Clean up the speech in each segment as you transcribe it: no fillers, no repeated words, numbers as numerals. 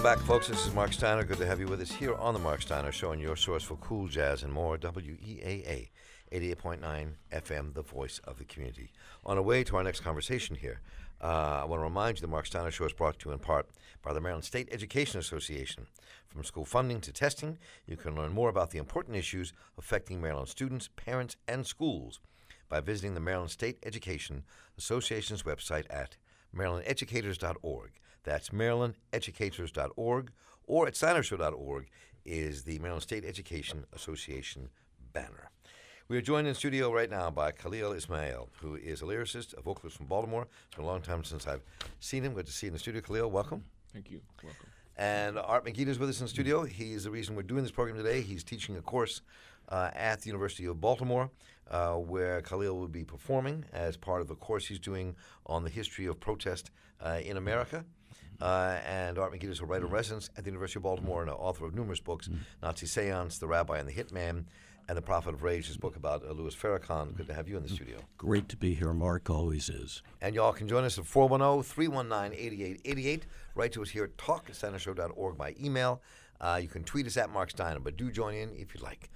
Welcome back, folks. This is Mark Steiner. Good to have you with us here on The Mark Steiner Show, and your source for cool jazz and more, WEAA 88.9 FM, the voice of the community. On our way to our next conversation here, I want to remind you the Mark Steiner Show is brought to you in part by the Maryland State Education Association. From school funding to testing, you can learn more about the important issues affecting Maryland students, parents, and schools by visiting the Maryland State Education Association's website at marylandeducators.org. That's marylandeducators.org, or at steinershow.org is the Maryland State Education Association banner. We are joined in studio right now by Khalil Ismail, who is a lyricist, a vocalist from Baltimore. It's been a long time since I've seen him. Good to see you in the studio. Khalil, welcome. Thank you. Welcome. And Art McGee is with us in the studio. He's the reason we're doing this program today. He's teaching a course at the University of Baltimore, where Khalil will be performing as part of a course he's doing on the history of protest in America. And Art McGee is a writer-in-residence at the University of Baltimore and an author of numerous books, Nazi Seance, The Rabbi and the Hitman, and The Prophet of Rage, his book about Louis Farrakhan. Good to have you in the studio. Great to be here, Mark. Always is. And y'all can join us at 410-319-8888. Write to us here at talk@steinershow.org by email. You can tweet us at Mark Steiner, but do join in if you'd like.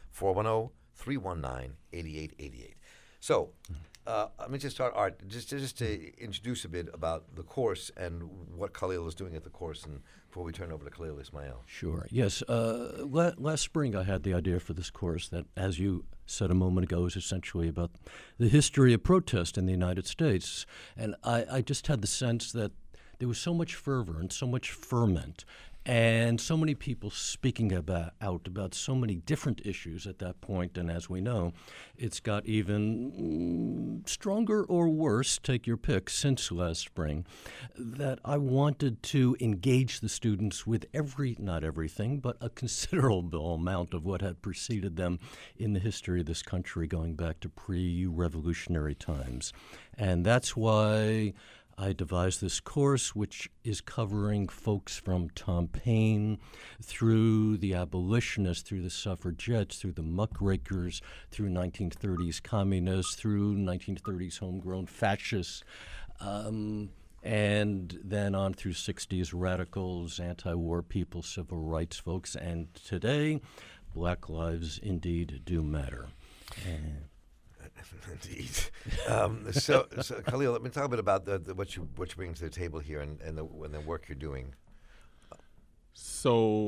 410-319-8888. So, let me just start, Art, just to introduce a bit about the course and what Khalil is doing at the course, and before we turn over to Khalil Ismail. Sure. Yes. Last spring I had the idea for this course that, as you said a moment ago, is essentially about the history of protest in the United States. And I just had the sense that there was so much fervor and so much ferment and so many people speaking out about so many different issues at that point. And as we know, it's got even stronger or worse, take your pick, since last spring, that I wanted to engage the students with not everything, but a considerable amount of what had preceded them in the history of this country going back to pre-revolutionary times. And that's why I devised this course, which is covering folks from Tom Paine through the abolitionists, through the suffragettes, through the muckrakers, through 1930s communists, through 1930s homegrown fascists, and then on through 60s radicals, anti-war people, civil rights folks, and today, Black lives indeed do matter. Indeed. So Khalil, let me talk a bit about what you bring to the table here and the work you're doing. So,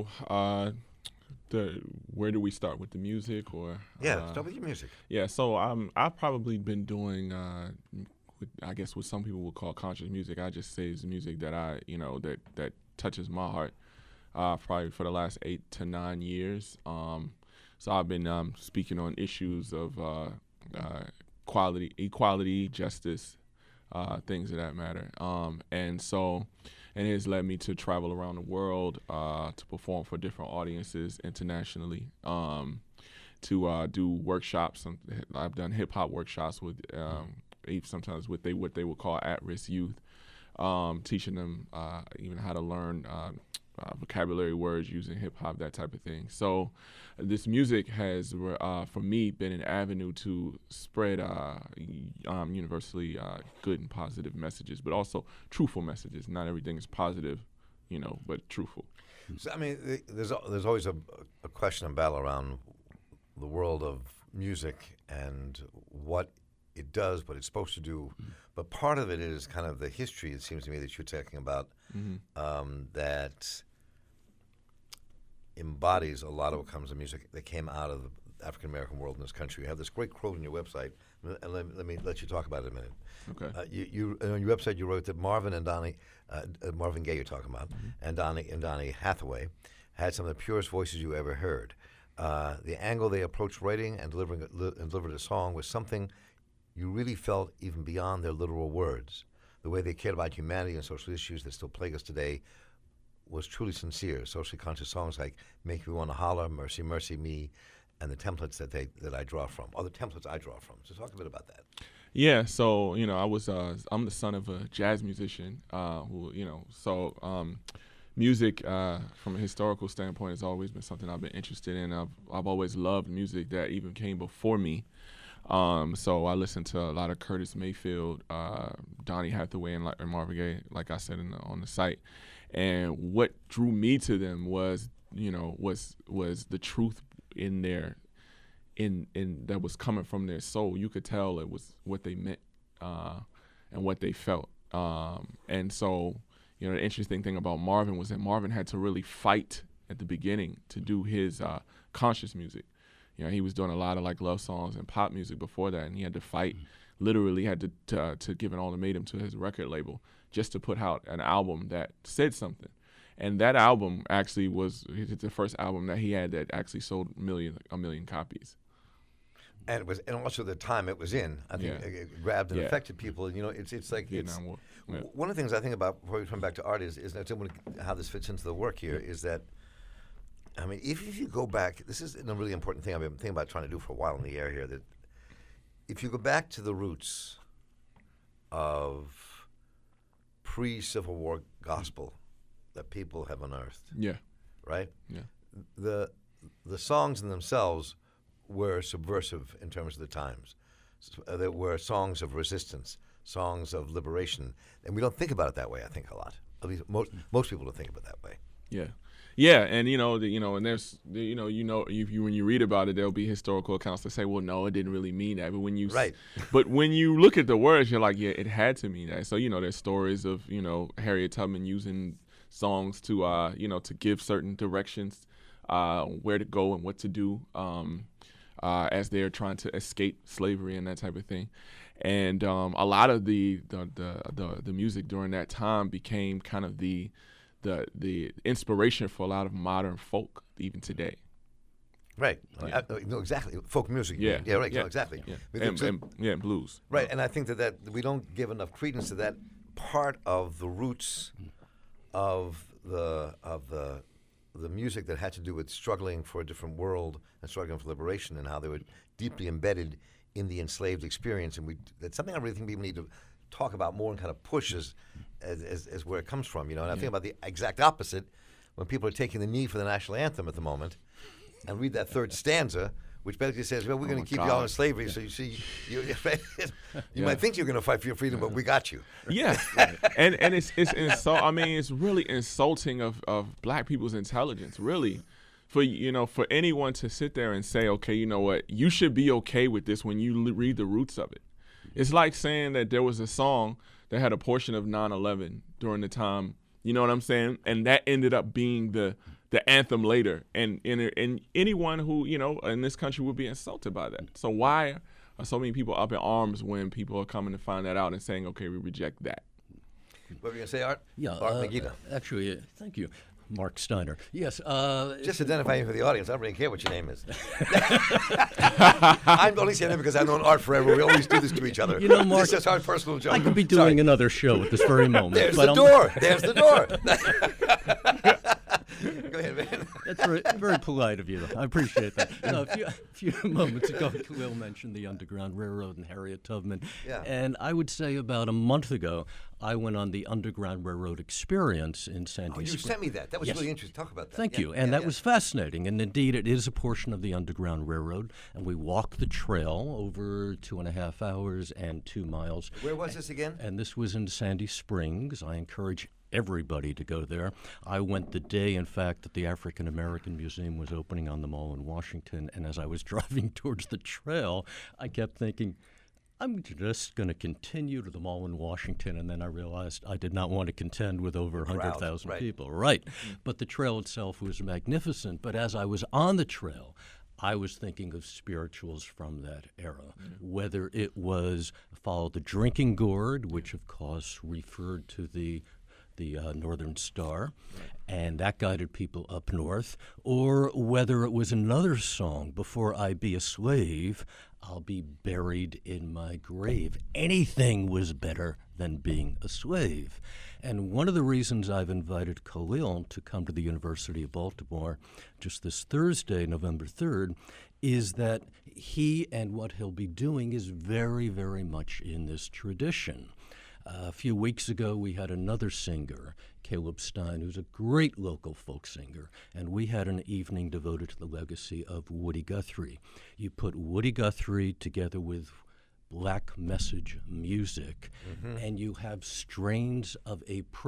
where do we start with the music, or? Start with your music. Yeah. So I've probably been doing, what some people would call conscious music. I just say it's music that that touches my heart. Probably for the last 8 to 9 years. So I've been speaking on issues of equality, justice, things of that matter. And it has led me to travel around the world to perform for different audiences internationally, to do workshops. I've done hip-hop workshops with sometimes with what they would call at-risk youth, teaching them even how to learn vocabulary words using hip-hop, that type of thing. So this music has, for me, been an avenue to spread universally good and positive messages, but also truthful messages. Not everything is positive, but truthful. So, I mean, there's always a question and battle around the world of music and what it does, what it's supposed to do. Mm-hmm. But part of it is kind of the history, it seems to me, that you're talking about, that embodies a lot of what comes in music that came out of the African-American world in this country. You have this great quote on your website, and let me let you talk about it a minute. Okay. You on your website, you wrote that Marvin Gaye you're talking about, and Donny Hathaway had some of the purest voices you ever heard. The angle they approached writing and delivered a song was something you really felt even beyond their literal words. The way they cared about humanity and social issues that still plague us today was truly sincere. Socially conscious songs like "Make Me Want to Holler," "Mercy, Mercy Me," and the templates that I draw from, or the templates I draw from. So talk a bit about that. Yeah. So I'm the son of a jazz musician music from a historical standpoint has always been something I've been interested in. I've always loved music that even came before me. So I listened to a lot of Curtis Mayfield, Donny Hathaway, and Marvin Gaye, like I said on the site. And what drew me to them was, was the truth in that was coming from their soul. You could tell it was what they meant and what they felt. And so, the interesting thing about Marvin was that Marvin had to really fight at the beginning to do his conscious music. He was doing a lot of like love songs and pop music before that, and he had to fight. Literally had to give an ultimatum to his record label just to put out an album that said something. And that album actually was the first album that he had that actually sold a million copies. And it was, and also the time it was in. I think it grabbed and affected people. It's like one of the things I think about before we come back to art is how this fits into the work here is that, I mean, if you go back, this is a really important thing I've been thinking about trying to do for a while in the air here. That if you go back to the roots of pre-Civil War gospel that people have unearthed, right? Yeah, the songs in themselves were subversive in terms of the times. There were songs of resistance, songs of liberation, and we don't think about it that way. I think a lot. At least most people don't think of it that way. Yeah, and and there's when you read about it, there'll be historical accounts that say, well, no, it didn't really mean that. But when you look at the words, you're like, yeah, it had to mean that. So there's stories of Harriet Tubman using songs to to give certain directions, where to go and what to do, as they're trying to escape slavery and that type of thing. And a lot of the music during that time became kind of the inspiration for a lot of modern folk even today. Right. Yeah. No, exactly. Folk music. Yeah. Yeah. Right. Yeah. Exactly. Yeah. And blues. Right. And I think that we don't give enough credence to that part of the roots of the music that had to do with struggling for a different world and struggling for liberation, and how they were deeply embedded in the enslaved experience. And that's something I really think people need to talk about more and kind of push as where it comes from, And I think about the exact opposite when people are taking the knee for the national anthem at the moment, and read that third stanza, which basically says, well, we're going to keep you all in slavery, so you see, you might think you're going to fight for your freedom, but we got you. Yeah, and it's really insulting of black people's intelligence, really, for anyone to sit there and say, okay, you know what, you should be okay with this when you read the roots of it. It's like saying that there was a song that had a portion of 9/11 during the time, you know what I'm saying, and that ended up being the anthem later, and anyone who in this country would be insulted by that. So why are so many people up in arms when people are coming to find that out and saying, okay, we reject that? What were you gonna say, Art? Yeah, Art Magida. Actually, thank you, Mark Steiner. Yes. Just identifying for the audience. I don't really care what your name is. I'm only saying that because I've known Art forever. We always do this to each other. Mark, it's just our personal joke. I could be doing another show at this very moment. There's the door. There's the door. Go ahead, man. That's very polite of you. I appreciate that. A few moments ago, Khalil mentioned the Underground Railroad and Harriet Tubman. Yeah. And I would say about a month ago, I went on the Underground Railroad experience in Sandy Springs. You sent me that. That was really interesting. Talk about that. Thank you. And that was fascinating. And indeed, it is a portion of the Underground Railroad. And we walked the trail over 2.5 hours and 2 miles. Where was this again? And this was in Sandy Springs. I encourage everybody to go there. I went the day, in fact, that the African American Museum was opening on the Mall in Washington, and as I was driving towards the trail, I kept thinking, I'm just going to continue to the Mall in Washington, and then I realized I did not want to contend with over 100,000 people. Right. But the trail itself was magnificent, but as I was on the trail, I was thinking of spirituals from that era, whether it was follow the drinking gourd, which of course referred to the Northern Star, and that guided people up north, or whether it was another song, Before I Be a Slave, I'll Be Buried in My Grave. Anything was better than being a slave. And one of the reasons I've invited Khalil to come to the University of Baltimore just this Thursday, November 3rd, is that he and what he'll be doing is very, very much in this tradition. A few weeks ago, we had another singer, Caleb Stein, who's a great local folk singer, and we had an evening devoted to the legacy of Woody Guthrie. You put Woody Guthrie together with black message music, and you have strains of a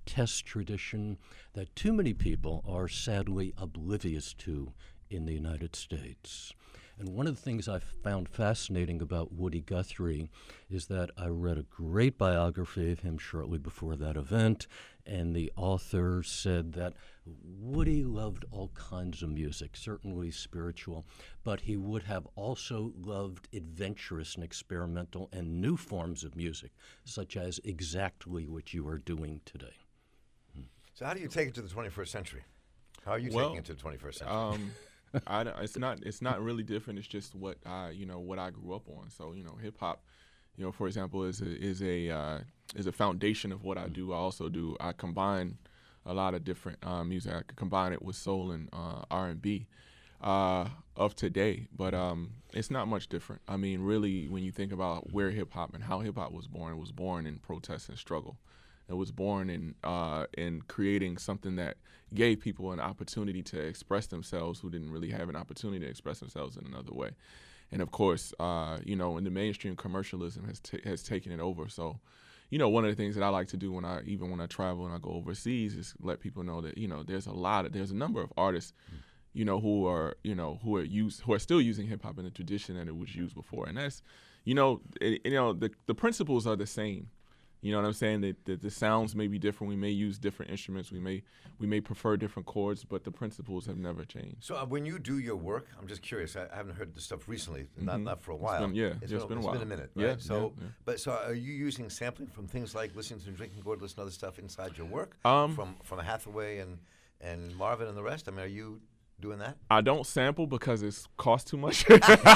protest tradition that too many people are sadly oblivious to in the United States. And one of the things I found fascinating about Woody Guthrie is that I read a great biography of him shortly before that event, and the author said that Woody loved all kinds of music, certainly spiritual, but he would have also loved adventurous and experimental and new forms of music, such as exactly what you are doing today. So how do you take it to the 21st century? How are you taking it to the 21st century? It's not really different. It's just what I grew up on. So hip hop, for example, is a foundation of what I do. I combine a lot of different music. I could combine it with soul and R&B of today, but it's not much different. I mean, really, when you think about where hip hop and how hip hop was born, it was born in protest and struggle. It was born in creating something that gave people an opportunity to express themselves who didn't really have an opportunity to express themselves in another way. And of course, and the mainstream commercialism has taken it over. So, one of the things that I like to do when I travel and I go overseas is let people know that there's a number of artists, who are still using hip hop in the tradition that it was used before, and that's, the principles are the same. You know what I'm saying? That the sounds may be different. We may use different instruments. We may prefer different chords, but the principles have never changed. So when you do your work, I'm just curious. I haven't heard this stuff recently, not for a while. It's been a while. It's been a minute, right? Yeah, so, yeah. But so are you using sampling from things like listening to Drinking Gourd, listening to other stuff inside your work, from Hathaway and Marvin and the rest? I mean, are you doing that? I don't sample because it costs too much.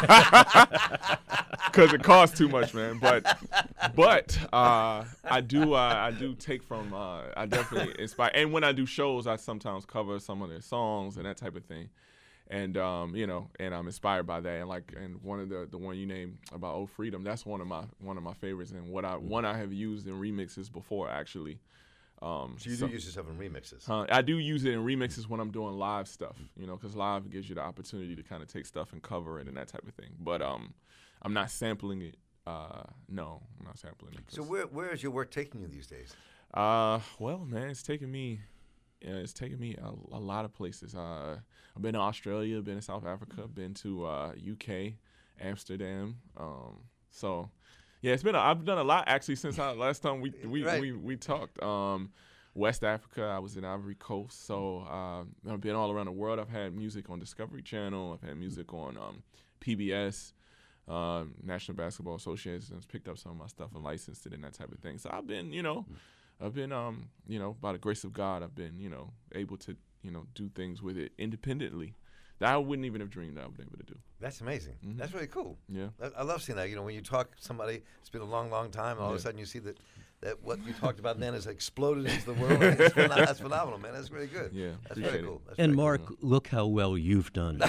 Because it costs too much, man. But I do take from. I definitely inspire. And when I do shows, I sometimes cover some of their songs and that type of thing. And and I'm inspired by that. And one of the one you named about Old Freedom, that's one of my favorites. And one I have used in remixes before, actually. So you do use yourself in remixes? I do use it in remixes when I'm doing live stuff, because live gives you the opportunity to kind of take stuff and cover it and that type of thing. But I'm not sampling it. No, I'm not sampling it. So where is your work taking you these days? Well, man, it's taking me a lot of places. I've been to Australia, been to South Africa, been to UK, Amsterdam. So. Yeah, I've done a lot actually since last time we talked. West Africa, I was in Ivory Coast, so I've been all around the world. I've had music on Discovery Channel. I've had music on PBS, National Basketball Association has picked up some of my stuff and licensed it and that type of thing. So I've been, by the grace of God, I've been, able to, do things with it independently that I wouldn't even have dreamed I would be able to do. That's amazing. Mm-hmm. That's really cool. Yeah. I love seeing that. When you talk to somebody, it's been a long, long time, and all of a sudden you see that what you talked about then has exploded into the world. That's phenomenal, man. That's really good. Yeah. That's very cool. That's and very Mark, look how well you've done.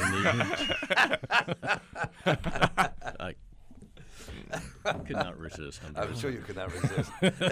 I could not resist. I'm sure you could not resist.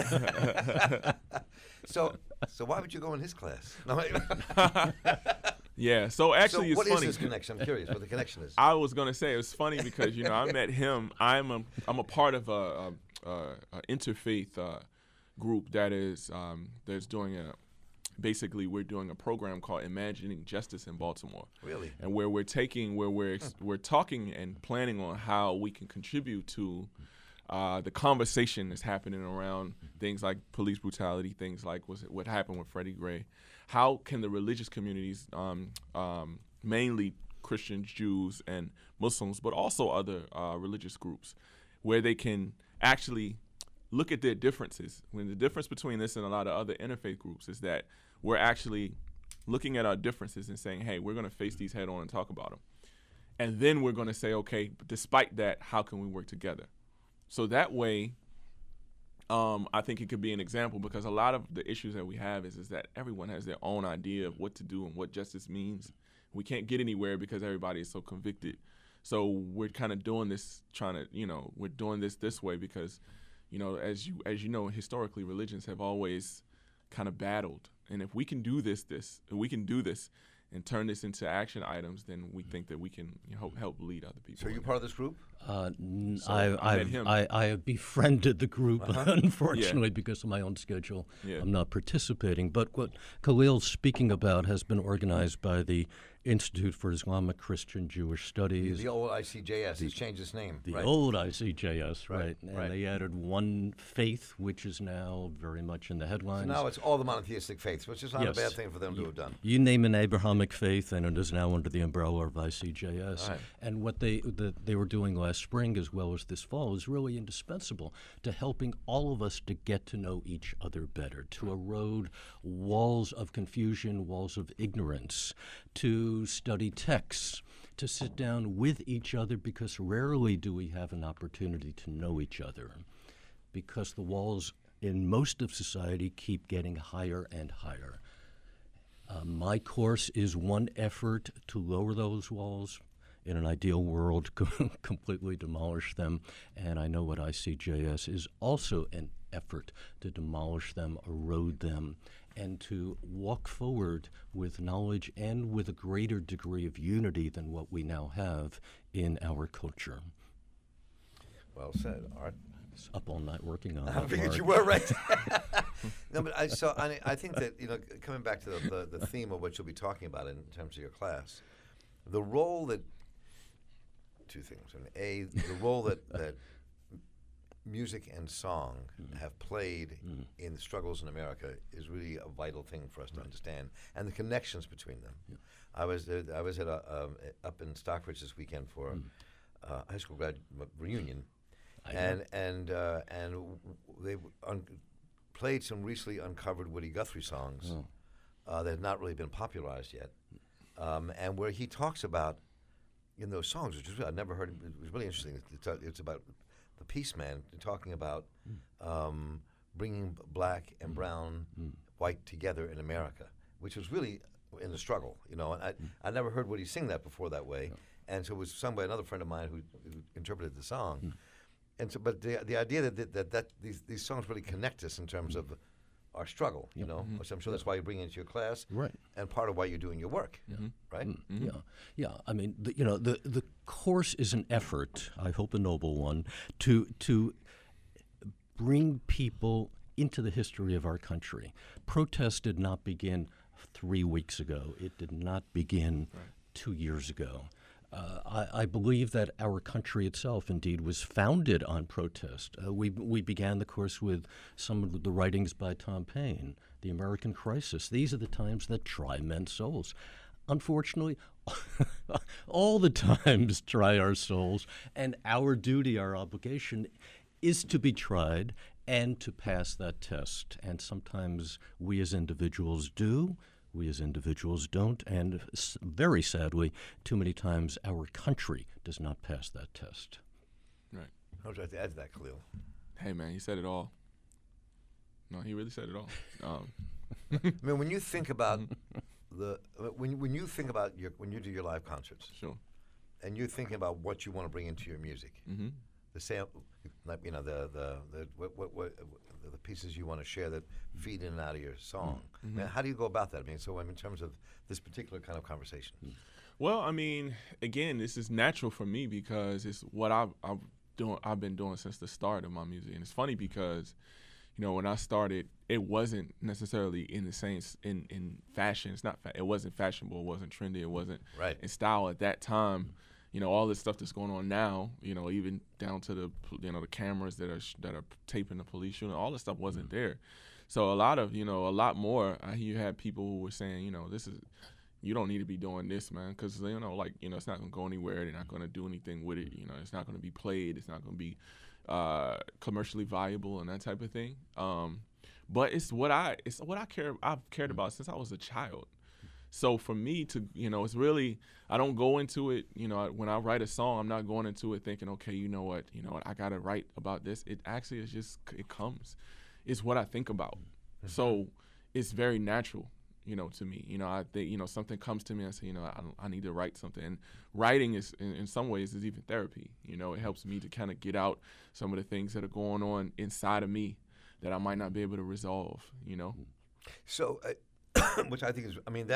So why would you go in his class? No, yeah, so actually it's funny. What is this connection? I'm curious what the connection is. I was going to say, it was funny because, I met him. I'm a part of a interfaith group that is that's doing basically we're doing a program called Imagining Justice in Baltimore. Really? And where we're talking and planning on how we can contribute to the conversation that's happening around things like police brutality, things like what happened with Freddie Gray. How can the religious communities, mainly Christians, Jews, and Muslims, but also other religious groups, where they can actually look at their differences? When the difference between this and a lot of other interfaith groups is that we're actually looking at our differences and saying, hey, we're going to face these head on and talk about them. And then we're going to say, okay, despite that, how can we work together? So that way, I think it could be an example, because a lot of the issues that we have is that everyone has their own idea of what to do and what justice means. We can't get anywhere because everybody is so convicted. So we're kind of doing this, we're doing this way because, as you know, historically, religions have always kind of battled. And if we can do this, and turn this into action items, then we think that we can help lead other people. So you're part of this group? I met him. I have befriended the group, unfortunately, because of my own schedule. Yeah. I'm not participating. But what Khalil's speaking about has been organized by the Institute for Islamic Christian Jewish Studies. The old ICJS. It's changed its name. The right? old ICJS, right. And right. they added One Faith, which is now very much in the headlines. So now it's all the monotheistic faiths, which is not a bad thing for them to have done. You name an Abrahamic faith, and it is now under the umbrella of ICJS. Right. And what they were doing last spring, as well as this fall, is really indispensable to helping all of us to get to know each other better, to erode walls of confusion, walls of ignorance, to study texts, to sit down with each other, because rarely do we have an opportunity to know each other, because the walls in most of society keep getting higher and higher. My course is one effort to lower those walls. In an ideal world, completely demolish them. And I know what ICJS is also an effort to demolish them, erode them, and to walk forward with knowledge and with a greater degree of unity than what we now have in our culture. Well said, Art. It's up all night working on I that. figured Mark. you were right. No, but I think that, coming back to the theme of what you'll be talking about in terms of your class, the role that, two things. And the role that music and song have played in the struggles in America is really a vital thing for us to understand, and the connections between them. Yeah. I was at up in Stockbridge this weekend for a high school grad reunion, and they played some recently uncovered Woody Guthrie songs that had not really been popularized yet, and where he talks about in those songs, which is I'd never heard. It was really interesting. It's about the Peace Man talking about bringing black and brown, white together in America, which was really in the struggle, And I never heard Woody sing that before that way, and so it was sung by another friend of mine who interpreted the song. And so, but the idea that these songs really connect us in terms of our struggle, which I'm sure that's why you bring it into your class, right? And part of why you're doing your work, right? Yeah. I mean, the course is an effort, I hope a noble one, to bring people into the history of our country. Protest did not begin 3 weeks ago. It did not begin 2 years ago. I believe that our country itself, indeed, was founded on protest. We began the course with some of the writings by Tom Paine, The American Crisis. These are the times that try men's souls. Unfortunately, all the times try our souls, and our duty, our obligation, is to be tried and to pass that test. And sometimes we as individuals do. We as individuals don't, and very sadly, too many times our country does not pass that test. Right. I would like to add to that, Khalil. Hey, man, he said it all. No, he really said it all. I mean, when you think about when you think about when you do your live concerts, sure, and you're thinking about what you want to bring into your music, the the pieces you want to share that feed in and out of your song. Man, how do you go about that? I mean, in terms of this particular kind of conversation. Well, I mean, again, this is natural for me because it's what I've been doing since the start of my music, and it's funny because, when I started, it wasn't necessarily in the same in fashion. It's not. It wasn't fashionable. It wasn't trendy. It wasn't in style at that time. All this stuff that's going on now, even down to the cameras that are taping the police shooting, all this stuff wasn't there. So a lot more. You had people who were saying, you don't need to be doing this, man, because it's not gonna go anywhere. They're not gonna do anything with it. It's not gonna be played. It's not gonna be commercially viable and that type of thing. But it's what I've cared about since I was a child. So for me to, it's really, I don't go into it, when I write a song, I'm not going into it thinking, okay, you know what, I got to write about this. It actually is just, it comes. It's what I think about. So it's very natural, to me. I think, something comes to me and I say, I need to write something. And writing is, in some ways, is even therapy. It helps me to kind of get out some of the things that are going on inside of me that I might not be able to resolve, So, which I think is,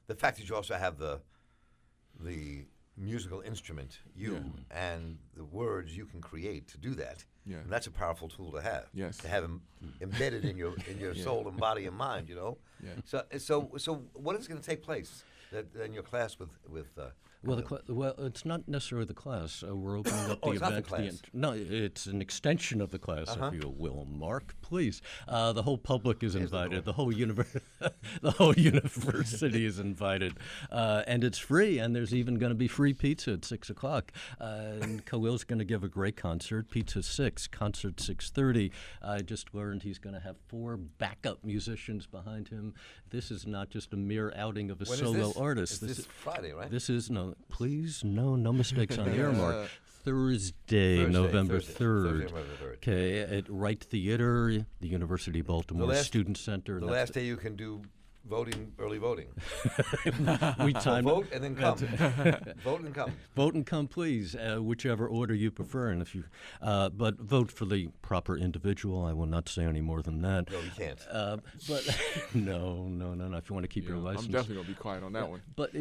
the fact that you also have the musical instrument, and the words you can create to do that. Yeah. And that's a powerful tool to have. Yes. To have embedded in your soul and body and mind. Yeah. So what is going to take place in your class with Well, it's not necessarily the class. We're opening up the it's not the event. class. No, it's an extension of the class, if you will, Mark. Please, the whole public is invited. The whole the whole university is invited, and it's free. And there's even going to be free pizza at 6:00. And Khalil's going to give a great concert. Pizza 6, concert 6:30. I just learned he's going to have 4 backup musicians behind him. This is not just a mere outing of a when solo is this? artist. This is Friday, right? This is no mistakes on the air, Mark. Thursday, November 3rd. Thursday, November 3rd. Okay, at Wright Theater, the University of Baltimore Student Center. The last day you can do early voting. We time vote and then come. Vote and come. Vote and come, please, whichever order you prefer. And if you, but vote for the proper individual. I will not say any more than that. No, you can't. But no. If you want to keep your license, I'm definitely gonna be quiet on that one. But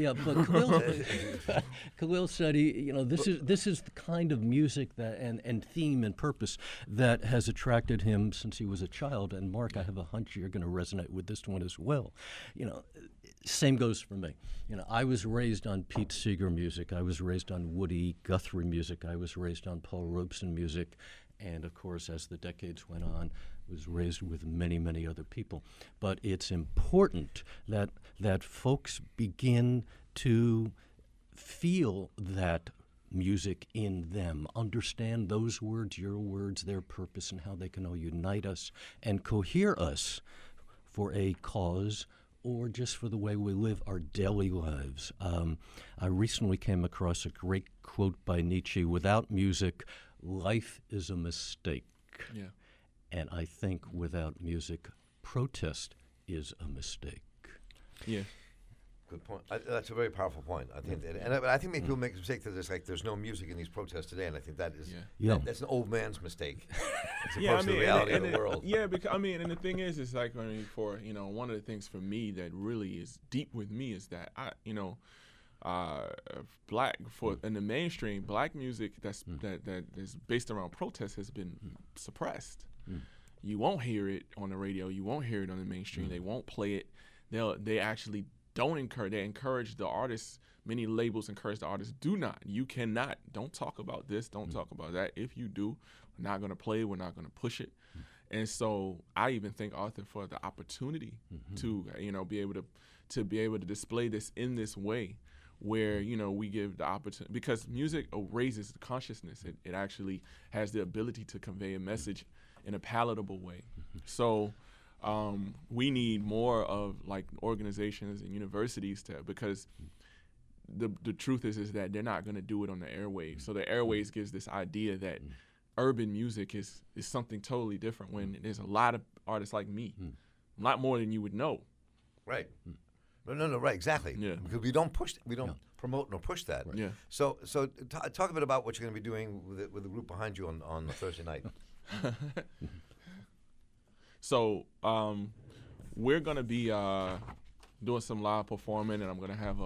Khalil said this is the kind of music that and theme and purpose that has attracted him since he was a child. And Mark, I have a hunch you're going to resonate with this one as well. Same goes for me. I was raised on Pete Seeger music. I was raised on Woody Guthrie music. I was raised on Paul Robeson music. And, of course, as the decades went on, was raised with many, many other people. But it's important that folks begin to feel that music in them, understand those words, your words, their purpose, and how they can all unite us and cohere us for a cause or just for the way we live our daily lives. I recently came across a great quote by Nietzsche: "Without music, life is a mistake." Yeah. And I think without music, protest is a mistake. Yeah. Good point. That's a very powerful point. I think, I think maybe people make a mistake that there's no music in these protests today, and I think that is that's an old man's mistake. As opposed to the reality of the world. Yeah, because and the thing is, it's like for one of the things for me that really is deep with me is that in the mainstream, black music that is based around protest has been suppressed. You won't hear it on the radio. You won't hear it on the mainstream. They won't play it. They actually don't encourage. They encourage the artists. Many labels encourage the artists. You cannot. Don't talk about this. Don't talk about that. If you do, we're not going to play. We're not going to push it. And so I even thank Arthur for the opportunity to be able to display this in this way, where we give the opportunity, because music raises the consciousness. It actually has the ability to convey a message in a palatable way. So we need more of like organizations and universities because the truth is that they're not going to do it on the airwaves. So the airwaves gives this idea that urban music is something totally different, when there's a lot of artists like me, a lot more than you would know. Right. No, right, exactly. Yeah. Because we don't promote nor push that. Right. Yeah. So talk a bit about what you're going to be doing with the group behind you on the Thursday night. So we're going to be doing some live performing, and I'm going to have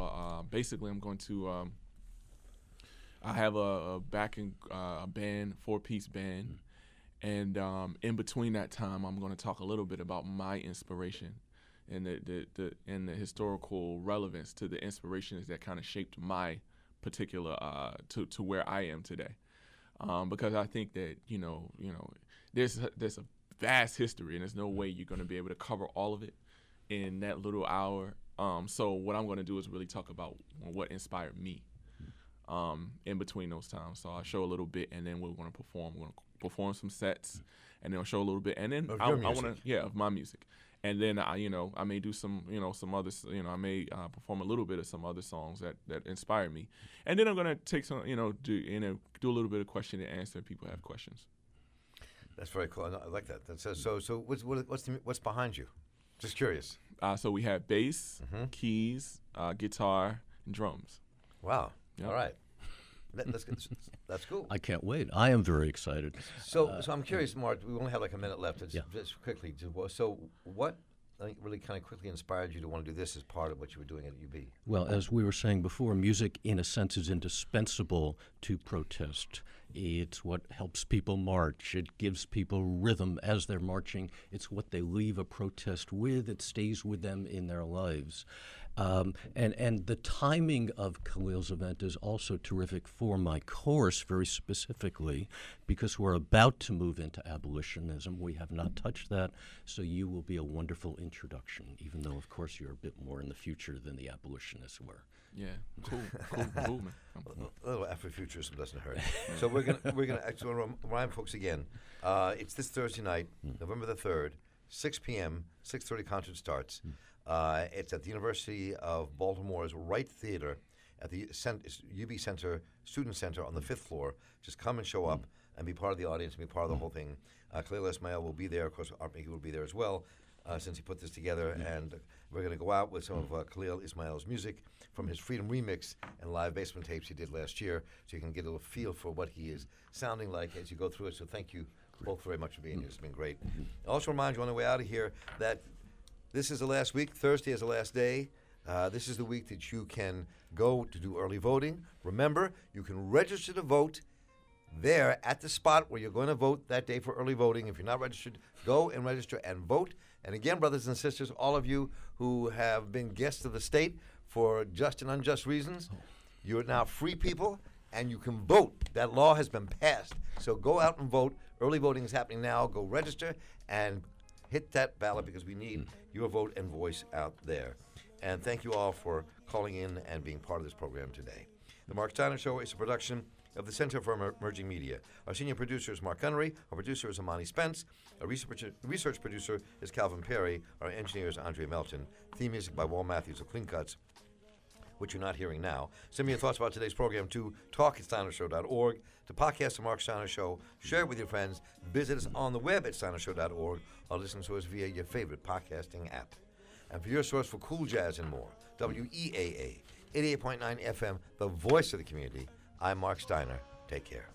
I have a backing band, 4-piece band, and in between that time, I'm going to talk a little bit about my inspiration and the historical relevance to the inspirations that kind of shaped my particular to where I am today, because I think that there's a vast history, and there's no way you're going to be able to cover all of it in that little hour. So what I'm going to do is really talk about what inspired me in between those times. So I'll show a little bit, and then we're going to perform. We're going to perform some sets, and then I'll show a little bit, and then I want to of my music. And then I may do some others. I may perform a little bit of some other songs that inspired me, and then I'm gonna take some do a little bit of question and answer if people have questions. That's very cool. I like that. So what's behind you? Just curious. So we have bass, keys, guitar, and drums. Wow. Yep. All right. That's cool. I can't wait. I am very excited. So I'm curious, Mark. We only have like a minute left. Just quickly. So what I think really kind of quickly inspired you to want to do this as part of what you were doing at UB? Well, as we were saying before, music, in a sense, is indispensable to protest. It's what helps people march. It gives people rhythm as they're marching. It's what they leave a protest with. It stays with them in their lives. And the timing of Khalil's event is also terrific for my course, very specifically, because we're about to move into abolitionism. We have not touched that, so you will be a wonderful introduction, even though, of course, you're a bit more in the future than the abolitionists were. Yeah, cool, man. A little Afrofuturism doesn't hurt. So we're gonna actually remind folks again. It's this Thursday night, November the 3rd, 6 p.m. 6:30 concert starts. It's at the University of Baltimore's Wright Theater at the UB Center Student Center on the 5th floor. Just come and show up and be part of the audience and be part of the whole thing. Khalil Ismail will be there. Of course, Art Maker will be there as well, since he put this together. And we're going to go out with some of Khalil Ismail's music from his Freedom Remix and live basement tapes he did last year, so you can get a little feel for what he is sounding like as you go through it. So thank you both very much for being here. It's been great. I'll also remind you on the way out of here that this is the last week. Thursday is the last day. This is the week that you can go to do early voting. Remember, you can register to vote there at the spot where you're going to vote that day for early voting. If you're not registered, go and register and vote. And again, brothers and sisters, all of you who have been guests of the state for just and unjust reasons, you're now free people, and you can vote. That law has been passed. So go out and vote. Early voting is happening now. Go register and hit that ballot, because we need your vote and voice out there. And thank you all for calling in and being part of this program today. The Mark Steiner Show is a production of the Center for Emerging Media. Our senior producer is Mark Gunnery. Our producer is Amani Spence. Our research producer is Calvin Perry. Our engineer is Andre Melton. Theme music by Wal Matthews of Clean Cuts, which you're not hearing now. Send me your thoughts about today's program to talk@steinershow.org, to podcast The Mark Steiner Show. Share it with your friends. Visit us on the web at steinershow.org, or listen to us via your favorite podcasting app. And for your source for cool jazz and more, WEAA 88.9 FM, the voice of the community. I'm Mark Steiner. Take care.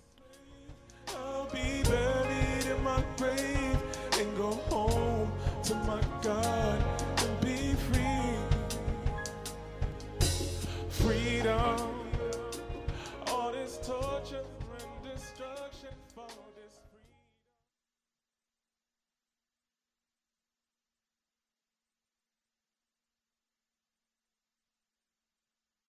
I'll be buried in my grave and go home to my God and be free. Freedom, all this torture and destruction for